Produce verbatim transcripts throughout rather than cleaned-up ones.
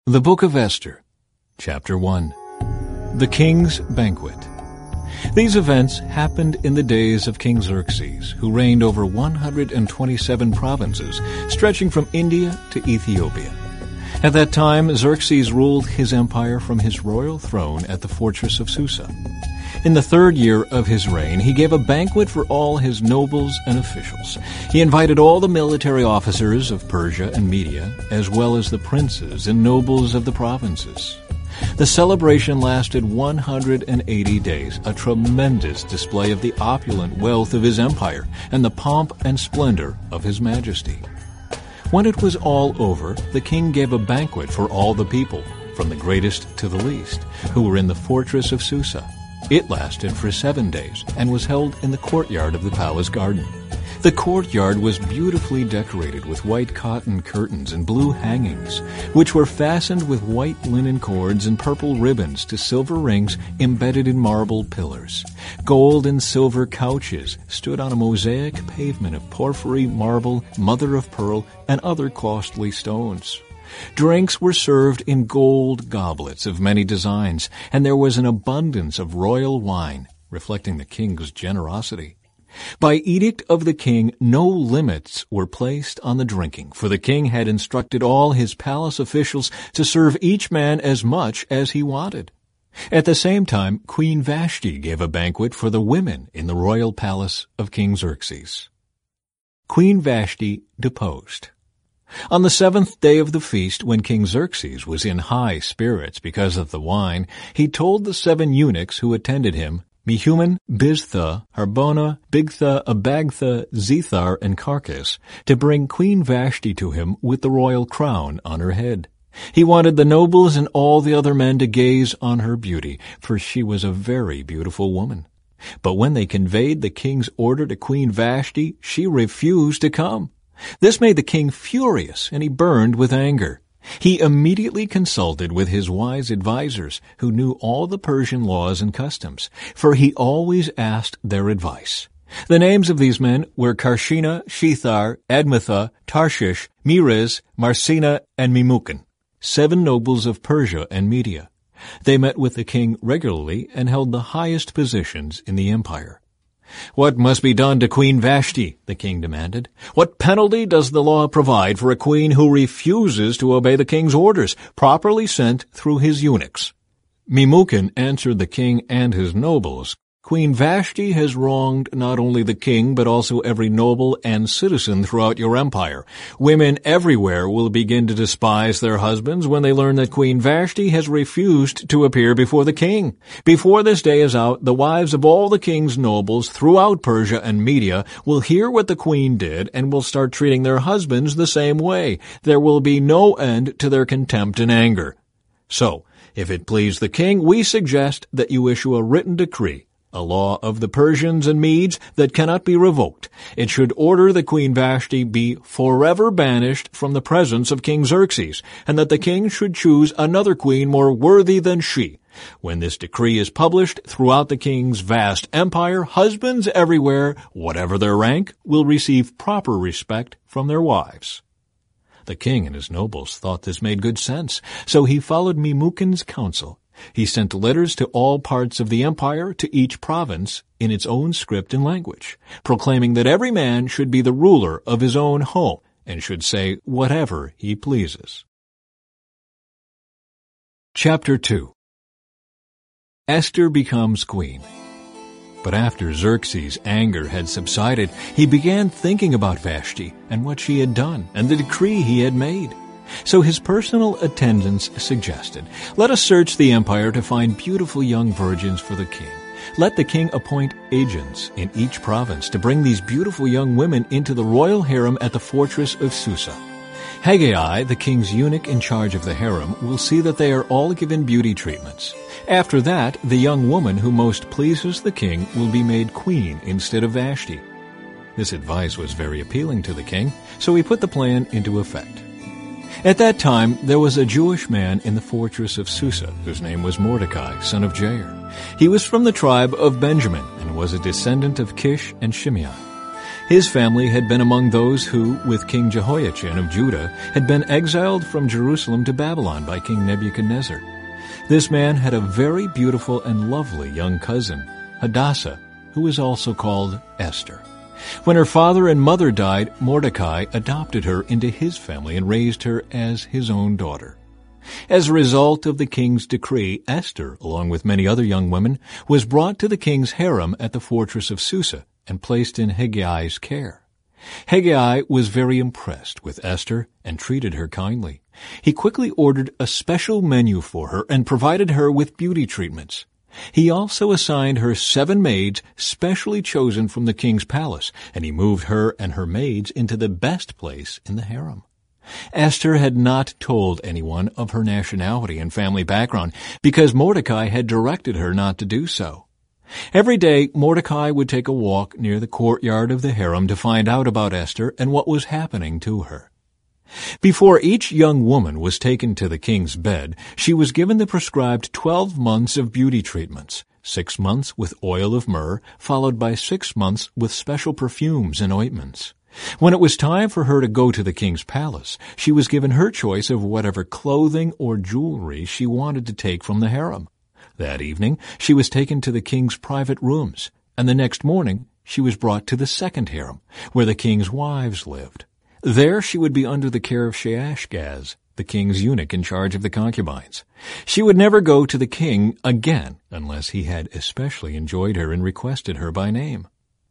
The Book of Esther, Chapter one. The King's Banquet. These events happened in the days of King Xerxes, who reigned over one hundred twenty-seven provinces, stretching from India to Ethiopia. At that time, Xerxes ruled his empire from his royal throne at the fortress of Susa. In the third year of his reign, he gave a banquet for all his nobles and officials. He invited all the military officers of Persia and Media, as well as the princes and nobles of the provinces. The celebration lasted one hundred eighty days, a tremendous display of the opulent wealth of his empire and the pomp and splendor of his majesty. When it was all over, the king gave a banquet for all the people, from the greatest to the least, who were in the fortress of Susa. It lasted for seven days and was held in the courtyard of the palace garden. The courtyard was beautifully decorated with white cotton curtains and blue hangings, which were fastened with white linen cords and purple ribbons to silver rings embedded in marble pillars. Gold and silver couches stood on a mosaic pavement of porphyry, marble, mother-of-pearl, and other costly stones. Drinks were served in gold goblets of many designs, and there was an abundance of royal wine, reflecting the king's generosity. By edict of the king, no limits were placed on the drinking, for the king had instructed all his palace officials to serve each man as much as he wanted. At the same time, Queen Vashti gave a banquet for the women in the royal palace of King Xerxes. Queen Vashti deposed. On the seventh day of the feast, when King Xerxes was in high spirits because of the wine, he told the seven eunuchs who attended him, Mehuman, Biztha, Harbona, Bigtha, Abagtha, Zethar, and Carcass, to bring Queen Vashti to him with the royal crown on her head. He wanted the nobles and all the other men to gaze on her beauty, for she was a very beautiful woman. But when they conveyed the king's order to Queen Vashti, she refused to come. This made the king furious, and he burned with anger. He immediately consulted with his wise advisers, who knew all the Persian laws and customs, for he always asked their advice. The names of these men were Karshina, Shethar, Admatha, Tarshish, Meres, Marsina, and Memucan, seven nobles of Persia and Media. They met with the king regularly and held the highest positions in the empire. "What must be done to Queen Vashti?" the king demanded. "What penalty does the law provide for a queen who refuses to obey the king's orders, properly sent through his eunuchs?" Memucan answered the king and his nobles, "Queen Vashti has wronged not only the king, but also every noble and citizen throughout your empire. Women everywhere will begin to despise their husbands when they learn that Queen Vashti has refused to appear before the king. Before this day is out, the wives of all the king's nobles throughout Persia and Media will hear what the queen did and will start treating their husbands the same way. There will be no end to their contempt and anger. So, if it please the king, we suggest that you issue a written decree, a law of the Persians and Medes that cannot be revoked. It should order that Queen Vashti be forever banished from the presence of King Xerxes, and that the king should choose another queen more worthy than she. When this decree is published throughout the king's vast empire, husbands everywhere, whatever their rank, will receive proper respect from their wives." The king and his nobles thought this made good sense, so he followed Memucan's counsel. He sent letters to all parts of the empire, to each province, in its own script and language, proclaiming that every man should be the ruler of his own home and should say whatever he pleases. Chapter two. Esther becomes queen. But after Xerxes' anger had subsided, he began thinking about Vashti and what she had done and the decree he had made. So his personal attendants suggested, "Let us search the empire to find beautiful young virgins for the king. Let the king appoint agents in each province to bring these beautiful young women into the royal harem at the fortress of Susa. Haggai, the king's eunuch in charge of the harem, will see that they are all given beauty treatments. After that, the young woman who most pleases the king will be made queen instead of Vashti." This advice was very appealing to the king, so he put the plan into effect. At that time, there was a Jewish man in the fortress of Susa, whose name was Mordecai, son of Jair. He was from the tribe of Benjamin and was a descendant of Kish and Shimei. His family had been among those who, with King Jehoiachin of Judah, had been exiled from Jerusalem to Babylon by King Nebuchadnezzar. This man had a very beautiful and lovely young cousin, Hadassah, who was also called Esther. When her father and mother died, Mordecai adopted her into his family and raised her as his own daughter. As a result of the king's decree, Esther, along with many other young women, was brought to the king's harem at the fortress of Susa and placed in Heggai's care. Heggai was very impressed with Esther and treated her kindly. He quickly ordered a special menu for her and provided her with beauty treatments. He also assigned her seven maids specially chosen from the king's palace, and he moved her and her maids into the best place in the harem. Esther had not told anyone of her nationality and family background because Mordecai had directed her not to do so. Every day, Mordecai would take a walk near the courtyard of the harem to find out about Esther and what was happening to her. Before each young woman was taken to the king's bed, she was given the prescribed twelve months of beauty treatments, six months with oil of myrrh, followed by six months with special perfumes and ointments. When it was time for her to go to the king's palace, she was given her choice of whatever clothing or jewelry she wanted to take from the harem. That evening, she was taken to the king's private rooms, and the next morning she was brought to the second harem, where the king's wives lived. There she would be under the care of Shaashgaz, the king's eunuch in charge of the concubines. She would never go to the king again unless he had especially enjoyed her and requested her by name.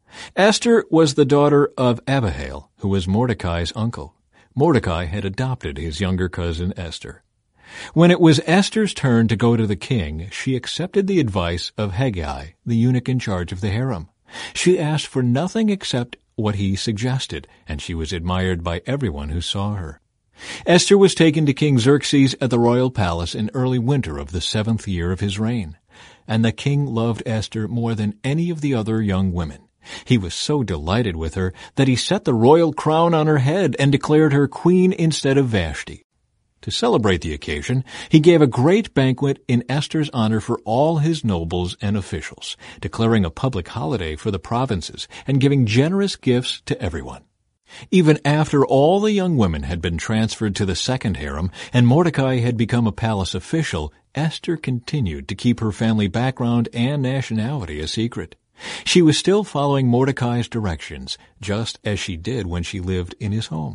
Esther was the daughter of Abihail, who was Mordecai's uncle. Mordecai had adopted his younger cousin Esther. When it was Esther's turn to go to the king, she accepted the advice of Heggai, the eunuch in charge of the harem. She asked for nothing except what he suggested, and she was admired by everyone who saw her. Esther was taken to King Xerxes at the royal palace in early winter of the seventh year of his reign, and the king loved Esther more than any of the other young women. He was so delighted with her that he set the royal crown on her head and declared her queen instead of Vashti. To celebrate the occasion, he gave a great banquet in Esther's honor for all his nobles and officials, declaring a public holiday for the provinces and giving generous gifts to everyone. Even after all the young women had been transferred to the second harem and Mordecai had become a palace official, Esther continued to keep her family background and nationality a secret. She was still following Mordecai's directions, just as she did when she lived in his home.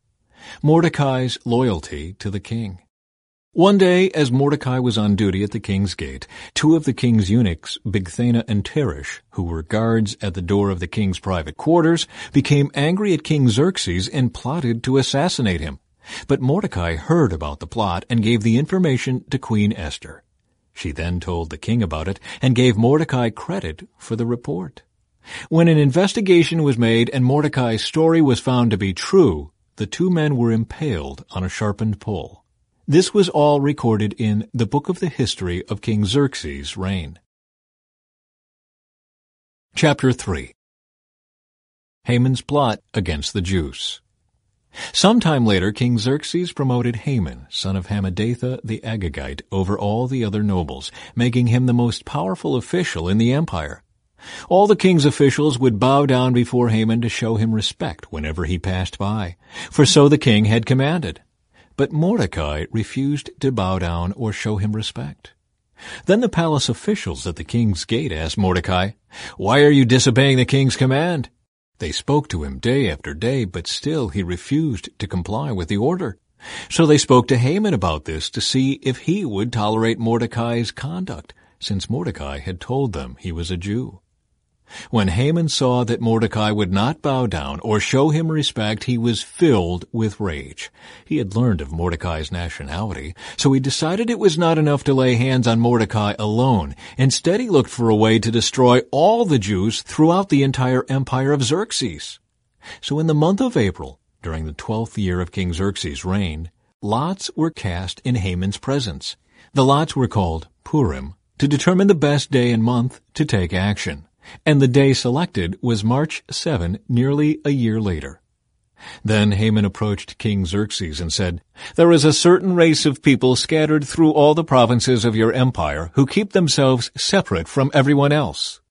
Mordecai's loyalty to the king. One day, as Mordecai was on duty at the king's gate, two of the king's eunuchs, Bigthana and Teresh, who were guards at the door of the king's private quarters, became angry at King Xerxes and plotted to assassinate him. But Mordecai heard about the plot and gave the information to Queen Esther. She then told the king about it and gave Mordecai credit for the report. When an investigation was made and Mordecai's story was found to be true, the two men were impaled on a sharpened pole. This was all recorded in the Book of the History of King Xerxes' Reign. Chapter three. Haman's Plot Against the Jews. Sometime later, King Xerxes promoted Haman, son of Hammedatha the Agagite, over all the other nobles, making him the most powerful official in the empire. All the king's officials would bow down before Haman to show him respect whenever he passed by, for so the king had commanded. But Mordecai refused to bow down or show him respect. Then the palace officials at the king's gate asked Mordecai, "Why are you disobeying the king's command?" They spoke to him day after day, but still he refused to comply with the order. So they spoke to Haman about this to see if he would tolerate Mordecai's conduct, since Mordecai had told them he was a Jew. When Haman saw that Mordecai would not bow down or show him respect, he was filled with rage. He had learned of Mordecai's nationality, so he decided it was not enough to lay hands on Mordecai alone. Instead, he looked for a way to destroy all the Jews throughout the entire empire of Xerxes. So in the month of April, during the twelfth year of King Xerxes' reign, lots were cast in Haman's presence. The lots were called Purim, to determine the best day and month to take action. And the day selected was March seventh, nearly a year later. Then Haman approached King Xerxes and said, "There is a certain race of people scattered through all the provinces of your empire who keep themselves separate from everyone else.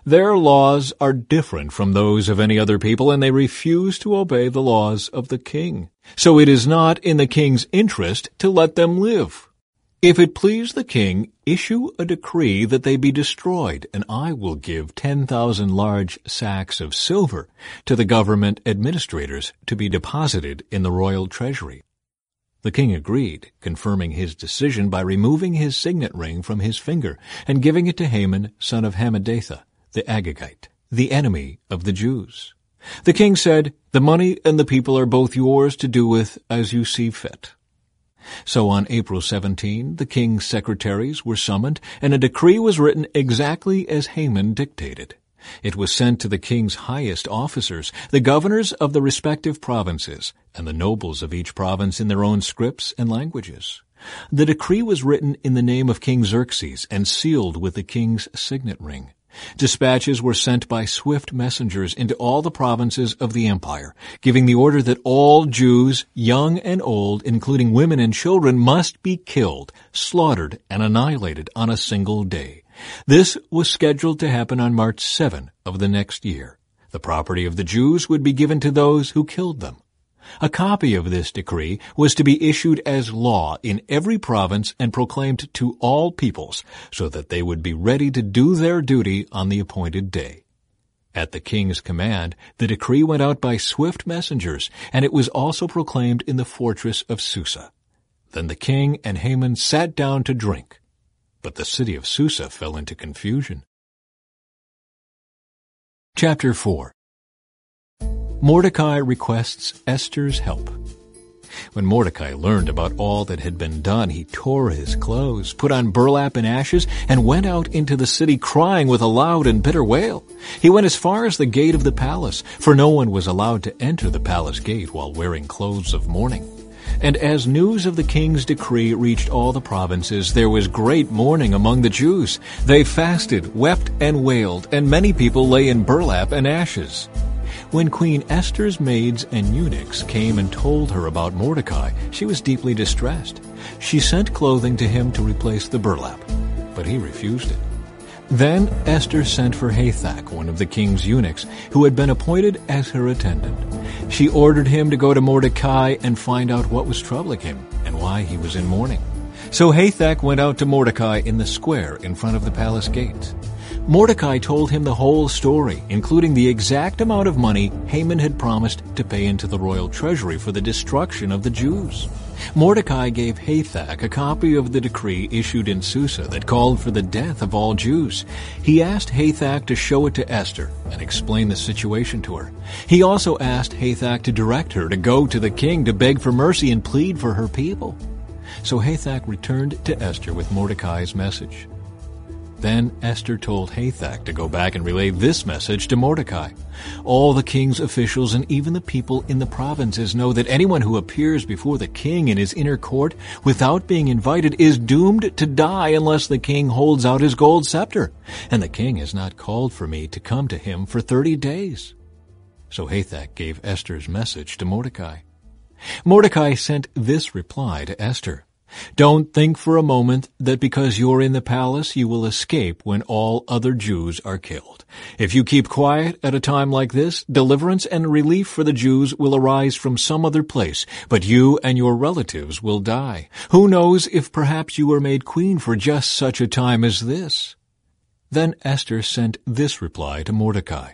Their laws are different from those of any other people, and they refuse to obey the laws of the king. So it is not in the king's interest to let them live. If it please the king, issue a decree that they be destroyed, and I will give ten thousand large sacks of silver to the government administrators to be deposited in the royal treasury. The king agreed, confirming his decision by removing his signet ring from his finger and giving it to Haman, son of Hammedatha, the Agagite, the enemy of the Jews. The king said, "The money and the people are both yours to do with as you see fit." So on April seventeenth, the king's secretaries were summoned, and a decree was written exactly as Haman dictated. It was sent to the king's highest officers, the governors of the respective provinces, and the nobles of each province in their own scripts and languages. The decree was written in the name of King Xerxes and sealed with the king's signet ring. Dispatches were sent by swift messengers into all the provinces of the empire, giving the order that all Jews, young and old, including women and children, must be killed, slaughtered, and annihilated on a single day. This was scheduled to happen on March seventh of the next year. The property of the Jews would be given to those who killed them. A copy of this decree was to be issued as law in every province and proclaimed to all peoples, so that they would be ready to do their duty on the appointed day. At the king's command, the decree went out by swift messengers, and it was also proclaimed in the fortress of Susa. Then the king and Haman sat down to drink, but the city of Susa fell into confusion. Chapter four. Mordecai requests Esther's help. When Mordecai learned about all that had been done, he tore his clothes, put on burlap and ashes, and went out into the city crying with a loud and bitter wail. He went as far as the gate of the palace, for no one was allowed to enter the palace gate while wearing clothes of mourning. And as news of the king's decree reached all the provinces, there was great mourning among the Jews. They fasted, wept, and wailed, and many people lay in burlap and ashes. When Queen Esther's maids and eunuchs came and told her about Mordecai, she was deeply distressed. She sent clothing to him to replace the burlap, but he refused it. Then Esther sent for Hathach, one of the king's eunuchs, who had been appointed as her attendant. She ordered him to go to Mordecai and find out what was troubling him and why he was in mourning. So Hathach went out to Mordecai in the square in front of the palace gates. Mordecai told him the whole story, including the exact amount of money Haman had promised to pay into the royal treasury for the destruction of the Jews. Mordecai gave Hathach a copy of the decree issued in Susa that called for the death of all Jews. He asked Hathach to show it to Esther and explain the situation to her. He also asked Hathach to direct her to go to the king to beg for mercy and plead for her people. So Hathach returned to Esther with Mordecai's message. Then Esther told Hathach to go back and relay this message to Mordecai. All the king's officials and even the people in the provinces know that anyone who appears before the king in his inner court without being invited is doomed to die unless the king holds out his gold scepter. And the king has not called for me to come to him for thirty days. So Hathach gave Esther's message to Mordecai. Mordecai sent this reply to Esther. Don't think for a moment that because you're in the palace you will escape when all other Jews are killed. If you keep quiet at a time like this, deliverance and relief for the Jews will arise from some other place, but you and your relatives will die. Who knows if perhaps you were made queen for just such a time as this? Then Esther sent this reply to Mordecai.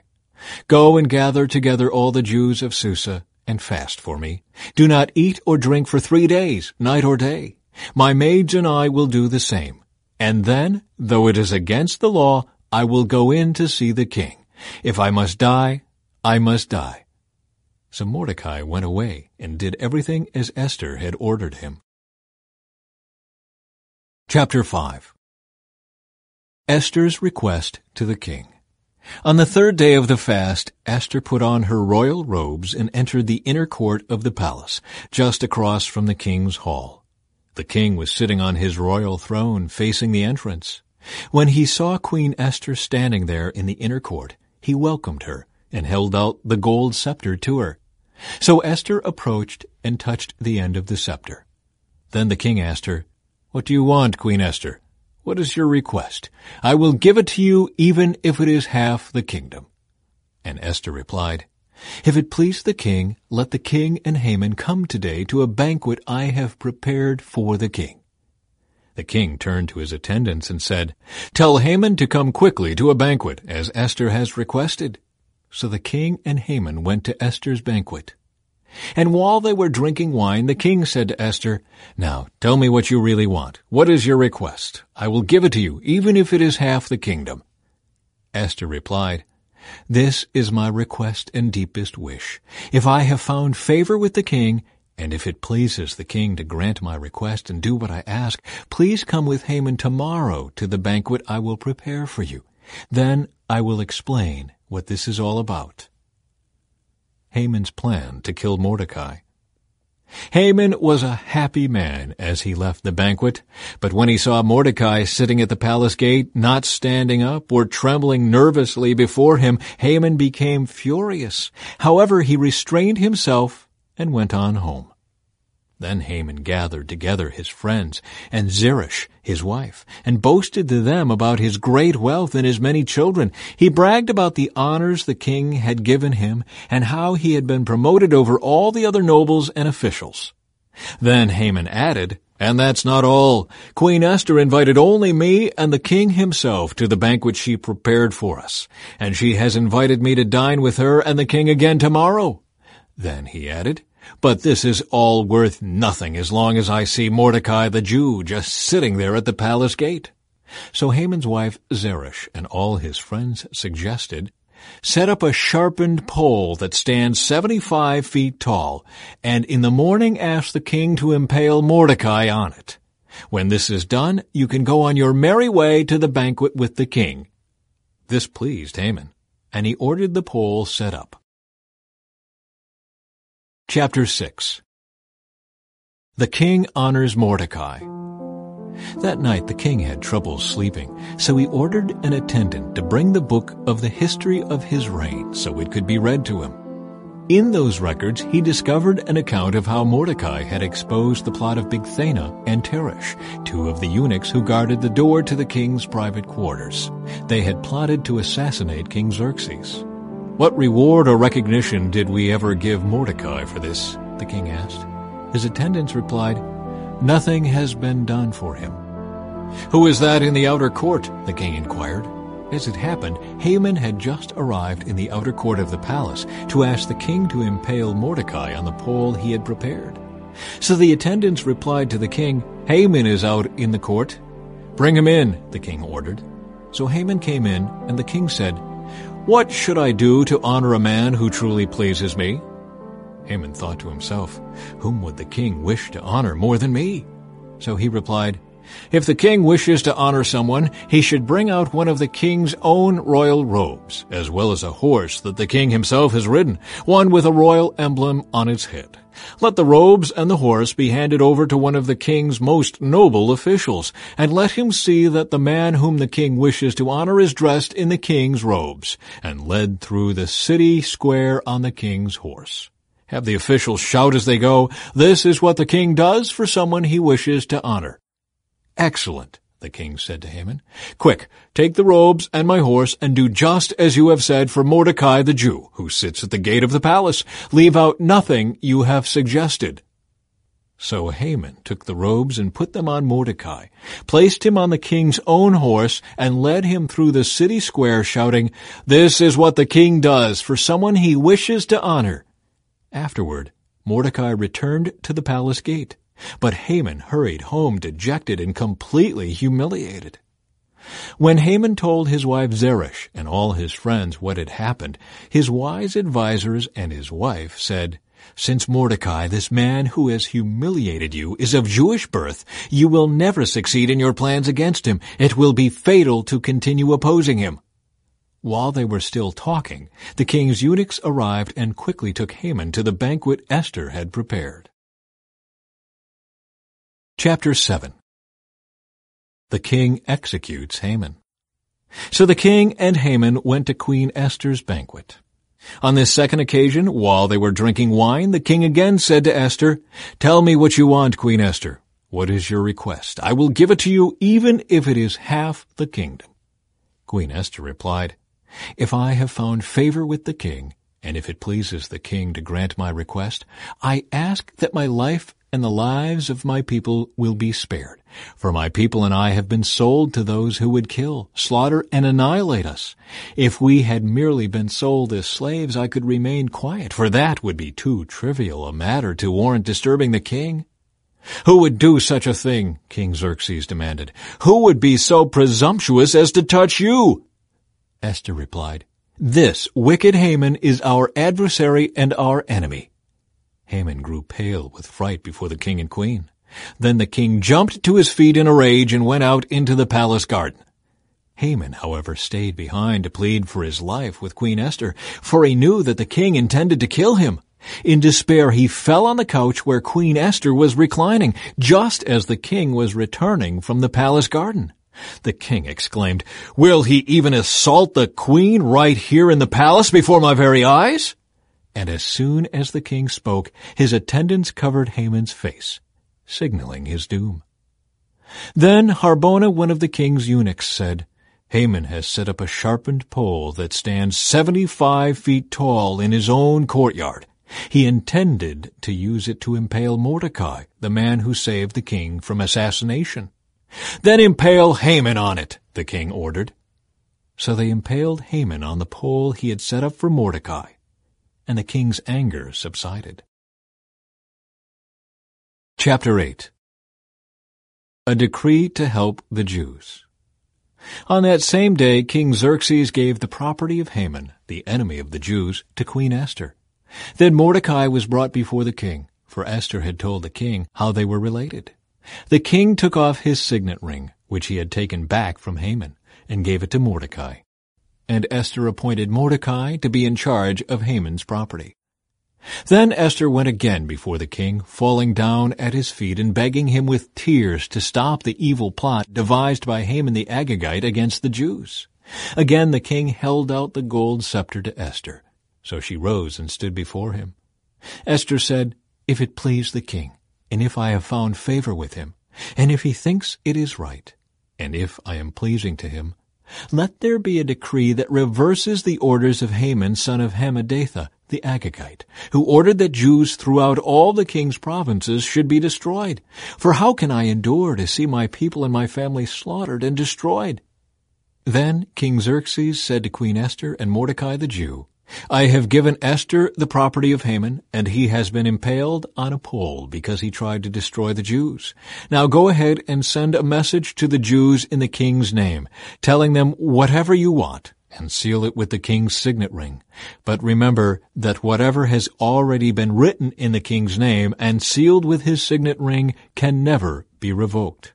Go and gather together all the Jews of Susa and fast for me. Do not eat or drink for three days, night or day. My maids and I will do the same. And then, though it is against the law, I will go in to see the king. If I must die, I must die. So Mordecai went away and did everything as Esther had ordered him. Chapter five. Esther's request to the king. On the third day of the fast, Esther put on her royal robes and entered the inner court of the palace, just across from the king's hall. The king was sitting on his royal throne, facing the entrance. When he saw Queen Esther standing there in the inner court, he welcomed her and held out the gold scepter to her. So Esther approached and touched the end of the scepter. Then the king asked her, What do you want, Queen Esther? What is your request? I will give it to you even if it is half the kingdom." And Esther replied, "If it please the king, let the king and Haman come today to a banquet I have prepared for the king." The king turned to his attendants and said, "Tell Haman to come quickly to a banquet, as Esther has requested." So the king and Haman went to Esther's banquet. And while they were drinking wine, the king said to Esther, "Now tell me what you really want. What is your request? I will give it to you, even if it is half the kingdom." Esther replied, "This is my request and deepest wish. If I have found favor with the king, and if it pleases the king to grant my request and do what I ask, please come with Haman tomorrow to the banquet I will prepare for you. Then I will explain what this is all about." Haman's plan to kill Mordecai. Haman was a happy man as he left the banquet, but when he saw Mordecai sitting at the palace gate, not standing up or trembling nervously before him, Haman became furious. However, he restrained himself and went on home. Then Haman gathered together his friends and Zeresh, his wife, and boasted to them about his great wealth and his many children. He bragged about the honors the king had given him and how he had been promoted over all the other nobles and officials. Then Haman added, "And that's not all. Queen Esther invited only me and the king himself to the banquet she prepared for us, and she has invited me to dine with her and the king again tomorrow." Then he added, "But this is all worth nothing as long as I see Mordecai the Jew just sitting there at the palace gate." So Haman's wife Zeresh and all his friends suggested, "Set up a sharpened pole that stands seventy-five feet tall, and in the morning ask the king to impale Mordecai on it. When this is done, you can go on your merry way to the banquet with the king." This pleased Haman, and he ordered the pole set up. Chapter six. The king honors Mordecai. That night the king had trouble sleeping, so he ordered an attendant to bring the book of the history of his reign so it could be read to him. In those records he discovered an account of how Mordecai had exposed the plot of Bigthana and Teresh, two of the eunuchs who guarded the door to the king's private quarters. They had plotted to assassinate King Xerxes. "What reward or recognition did we ever give Mordecai for this?" the king asked. His attendants replied, "Nothing has been done for him." "Who is that in the outer court?" the king inquired. As it happened, Haman had just arrived in the outer court of the palace to ask the king to impale Mordecai on the pole he had prepared. So the attendants replied to the king, "Haman is out in the court." "Bring him in," the king ordered. So Haman came in, and the king said, "What should I do to honor a man who truly pleases me?" Haman thought to himself, "Whom would the king wish to honor more than me?" So he replied, "If the king wishes to honor someone, he should bring out one of the king's own royal robes, as well as a horse that the king himself has ridden, one with a royal emblem on its head. Let the robes and the horse be handed over to one of the king's most noble officials, and let him see that the man whom the king wishes to honor is dressed in the king's robes, and led through the city square on the king's horse. Have the officials shout as they go, 'This is what the king does for someone he wishes to honor.'" "Excellent," the king said to Haman. "Quick, take the robes and my horse and do just as you have said for Mordecai the Jew, who sits at the gate of the palace. Leave out nothing you have suggested." So Haman took the robes and put them on Mordecai, placed him on the king's own horse, and led him through the city square, shouting, "This is what the king does for someone he wishes to honor." Afterward, Mordecai returned to the palace gate. But Haman hurried home dejected and completely humiliated. When Haman told his wife Zeresh and all his friends what had happened, his wise advisers and his wife said, "Since Mordecai, this man who has humiliated you, is of Jewish birth, you will never succeed in your plans against him. It will be fatal to continue opposing him." While they were still talking, the king's eunuchs arrived and quickly took Haman to the banquet Esther had prepared. Chapter seven. The king executes Haman. So the king and Haman went to Queen Esther's banquet. On this second occasion, while they were drinking wine, the king again said to Esther, "Tell me what you want, Queen Esther." What is your request? I will give it to you, even if it is half the kingdom." Queen Esther replied, "If I have found favor with the king, and if it pleases the king to grant my request, I ask that my life and the lives of my people will be spared. For my people and I have been sold to those who would kill, slaughter, and annihilate us. If we had merely been sold as slaves, I could remain quiet, for that would be too trivial a matter to warrant disturbing the king." "Who would do such a thing?" King Xerxes demanded. "Who would be so presumptuous as to touch you?" Esther replied, "This wicked Haman is our adversary and our enemy." Haman grew pale with fright before the king and queen. Then the king jumped to his feet in a rage and went out into the palace garden. Haman, however, stayed behind to plead for his life with Queen Esther, for he knew that the king intended to kill him. In despair, he fell on the couch where Queen Esther was reclining, just as the king was returning from the palace garden. The king exclaimed, "Will he even assault the queen right here in the palace before my very eyes?" And as soon as the king spoke, his attendants covered Haman's face, signaling his doom. Then Harbona, one of the king's eunuchs, said, "Haman has set up a sharpened pole that stands seventy-five feet tall in his own courtyard. He intended to use it to impale Mordecai, the man who saved the king from assassination." "Then impale Haman on it," the king ordered. So they impaled Haman on the pole he had set up for Mordecai, and the king's anger subsided. Chapter eight. A decree to help the Jews. On that same day King Xerxes gave the property of Haman, the enemy of the Jews, to Queen Esther. Then Mordecai was brought before the king, for Esther had told the king how they were related. The king took off his signet ring, which he had taken back from Haman, and gave it to Mordecai. And Esther appointed Mordecai to be in charge of Haman's property. Then Esther went again before the king, falling down at his feet and begging him with tears to stop the evil plot devised by Haman the Agagite against the Jews. Again the king held out the gold scepter to Esther, so she rose and stood before him. Esther said, "If it please the king, and if I have found favor with him, and if he thinks it is right, and if I am pleasing to him, let there be a decree that reverses the orders of Haman, son of Hammedatha, the Agagite, who ordered that Jews throughout all the king's provinces should be destroyed. For how can I endure to see my people and my family slaughtered and destroyed?" Then King Xerxes said to Queen Esther and Mordecai the Jew, "I have given Esther the property of Haman, and he has been impaled on a pole because he tried to destroy the Jews. Now go ahead and send a message to the Jews in the king's name, telling them whatever you want, and seal it with the king's signet ring. But remember that whatever has already been written in the king's name and sealed with his signet ring can never be revoked."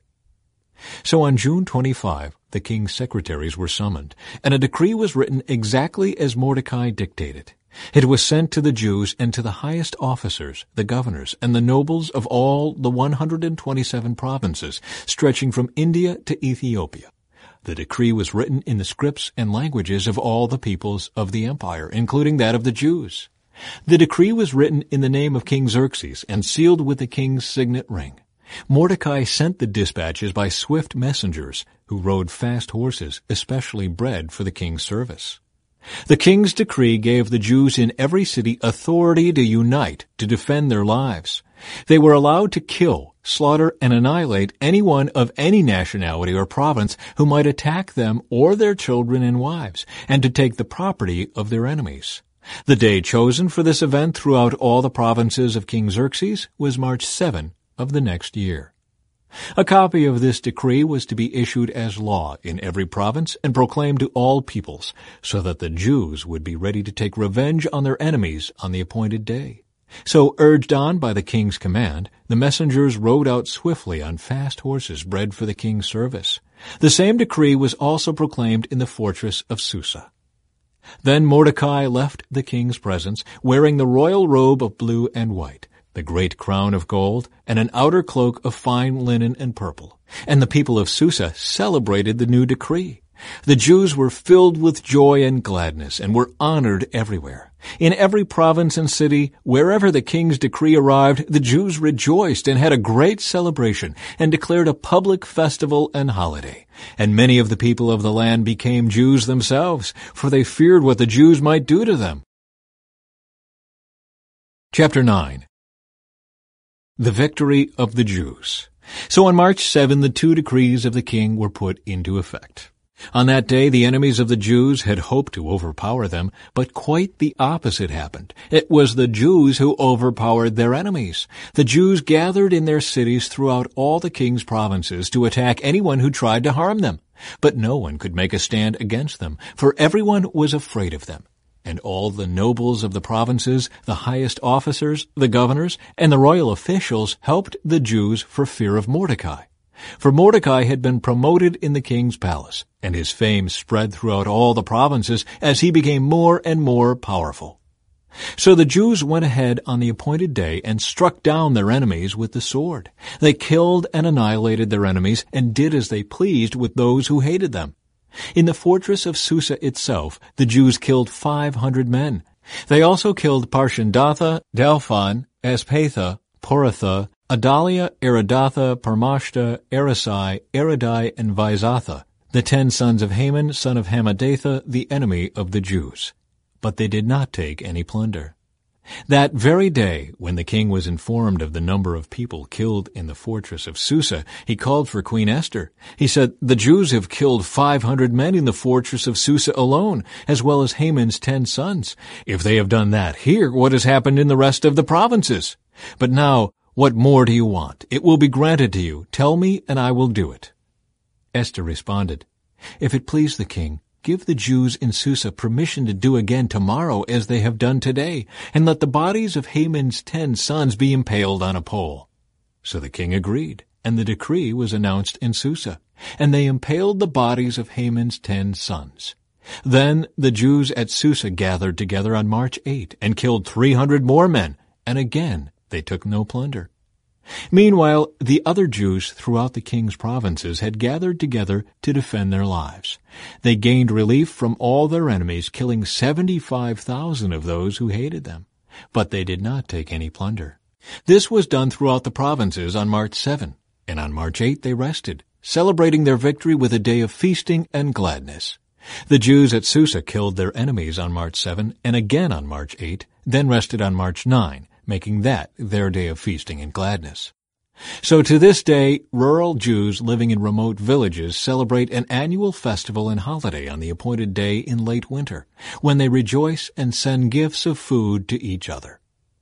So on June twenty-fifth, the king's secretaries were summoned, and a decree was written exactly as Mordecai dictated. It was sent to the Jews and to the highest officers, the governors, and the nobles of all the one hundred twenty-seven provinces, stretching from India to Ethiopia. The decree was written in the scripts and languages of all the peoples of the empire, including that of the Jews. The decree was written in the name of King Xerxes and sealed with the king's signet ring. Mordecai sent the dispatches by swift messengers who rode fast horses, especially bred for the king's service. The king's decree gave the Jews in every city authority to unite to defend their lives. They were allowed to kill, slaughter, and annihilate anyone of any nationality or province who might attack them or their children and wives, and to take the property of their enemies. The day chosen for this event throughout all the provinces of King Xerxes was March seventh of the next year. A copy of this decree was to be issued as law in every province and proclaimed to all peoples, so that the Jews would be ready to take revenge on their enemies on the appointed day. So, urged on by the king's command, the messengers rode out swiftly on fast horses bred for the king's service. The same decree was also proclaimed in the fortress of Susa. Then Mordecai left the king's presence, wearing the royal robe of blue and white, the great crown of gold, and an outer cloak of fine linen and purple. And the people of Susa celebrated the new decree. The Jews were filled with joy and gladness and were honored everywhere. In every province and city, wherever the king's decree arrived, the Jews rejoiced and had a great celebration and declared a public festival and holiday. And many of the people of the land became Jews themselves, for they feared what the Jews might do to them. Chapter nine. The Victory of the Jews. So on March seventh, the two decrees of the king were put into effect. On that day, the enemies of the Jews had hoped to overpower them, but quite the opposite happened. It was the Jews who overpowered their enemies. The Jews gathered in their cities throughout all the king's provinces to attack anyone who tried to harm them. But no one could make a stand against them, for everyone was afraid of them. And all the nobles of the provinces, the highest officers, the governors, and the royal officials helped the Jews for fear of Mordecai. For Mordecai had been promoted in the king's palace, and his fame spread throughout all the provinces as he became more and more powerful. So the Jews went ahead on the appointed day and struck down their enemies with the sword. They killed and annihilated their enemies and did as they pleased with those who hated them. In the fortress of Susa itself, the Jews killed five hundred men. They also killed Parshandatha, Dalphon, Aspatha, Poratha, Adalia, Aridatha, Parmashta, Arisai, Aridai, and Vaizatha, the ten sons of Haman, son of Hammedatha, the enemy of the Jews. But they did not take any plunder. That very day, when the king was informed of the number of people killed in the fortress of Susa, he called for Queen Esther. He said, "The Jews have killed five hundred men in the fortress of Susa alone, as well as Haman's ten sons. If they have done that here, what has happened in the rest of the provinces? But now, what more do you want? It will be granted to you. Tell me, and I will do it." Esther responded, "If it please the king, give the Jews in Susa permission to do again tomorrow as they have done today, and let the bodies of Haman's ten sons be impaled on a pole." So the king agreed, and the decree was announced in Susa, and they impaled the bodies of Haman's ten sons. Then the Jews at Susa gathered together on March eighth and killed three hundred more men, and again they took no plunder. Meanwhile, the other Jews throughout the king's provinces had gathered together to defend their lives. They gained relief from all their enemies, killing seventy-five thousand of those who hated them. But they did not take any plunder. This was done throughout the provinces on March seventh, and on March eighth they rested, celebrating their victory with a day of feasting and gladness. The Jews at Susa killed their enemies on March seventh and again on March eighth, then rested on March ninth, making that their day of feasting and gladness. So to this day, rural Jews living in remote villages celebrate an annual festival and holiday on the appointed day in late winter, when they rejoice and send gifts of food to each other.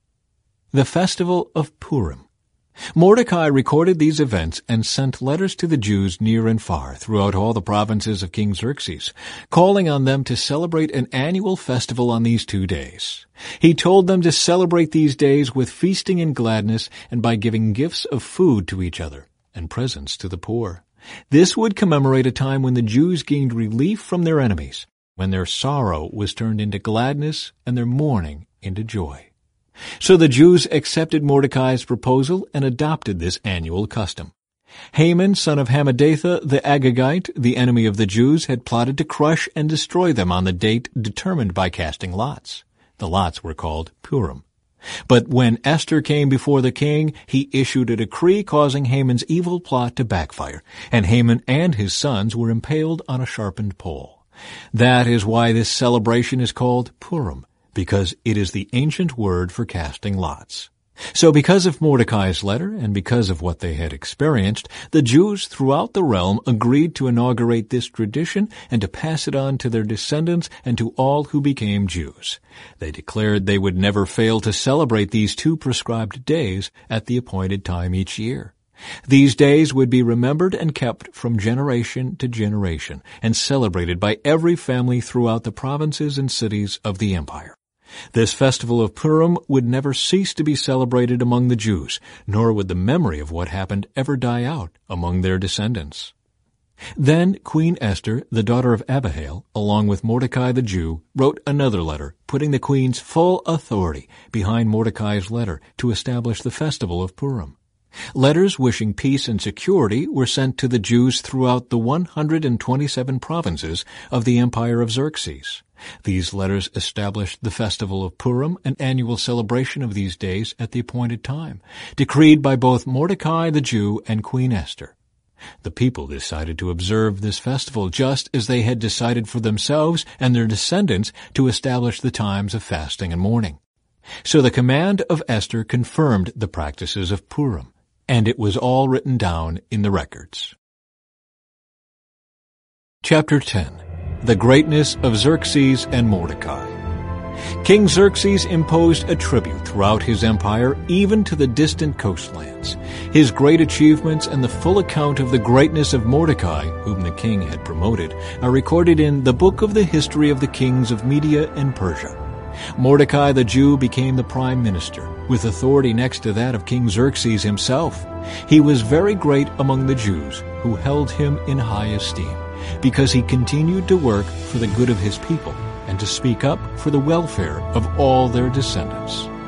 The Festival of Purim. Mordecai recorded these events and sent letters to the Jews near and far throughout all the provinces of King Xerxes, calling on them to celebrate an annual festival on these two days. He told them to celebrate these days with feasting and gladness and by giving gifts of food to each other and presents to the poor. This would commemorate a time when the Jews gained relief from their enemies, when their sorrow was turned into gladness and their mourning into joy. So the Jews accepted Mordecai's proposal and adopted this annual custom. Haman, son of Hammedatha the Agagite, the enemy of the Jews, had plotted to crush and destroy them on the date determined by casting lots. The lots were called Purim. But when Esther came before the king, he issued a decree causing Haman's evil plot to backfire, and Haman and his sons were impaled on a sharpened pole. That is why this celebration is called Purim, because it is the ancient word for casting lots. So because of Mordecai's letter and because of what they had experienced, the Jews throughout the realm agreed to inaugurate this tradition and to pass it on to their descendants and to all who became Jews. They declared they would never fail to celebrate these two prescribed days at the appointed time each year. These days would be remembered and kept from generation to generation and celebrated by every family throughout the provinces and cities of the empire. This festival of Purim would never cease to be celebrated among the Jews, nor would the memory of what happened ever die out among their descendants. Then Queen Esther, the daughter of Abihail, along with Mordecai the Jew, wrote another letter, putting the queen's full authority behind Mordecai's letter to establish the festival of Purim. Letters wishing peace and security were sent to the Jews throughout the one hundred twenty-seven provinces of the empire of Xerxes. These letters established the festival of Purim, an annual celebration of these days at the appointed time, decreed by both Mordecai the Jew and Queen Esther. The people decided to observe this festival just as they had decided for themselves and their descendants to establish the times of fasting and mourning. So the command of Esther confirmed the practices of Purim, and it was all written down in the records. Chapter ten. The Greatness of Xerxes and Mordecai. King Xerxes imposed a tribute throughout his empire, even to the distant coastlands. His great achievements and the full account of the greatness of Mordecai, whom the king had promoted, are recorded in the Book of the History of the Kings of Media and Persia. Mordecai the Jew became the prime minister, with authority next to that of King Xerxes himself. He was very great among the Jews, who held him in high esteem, because he continued to work for the good of his people and to speak up for the welfare of all their descendants.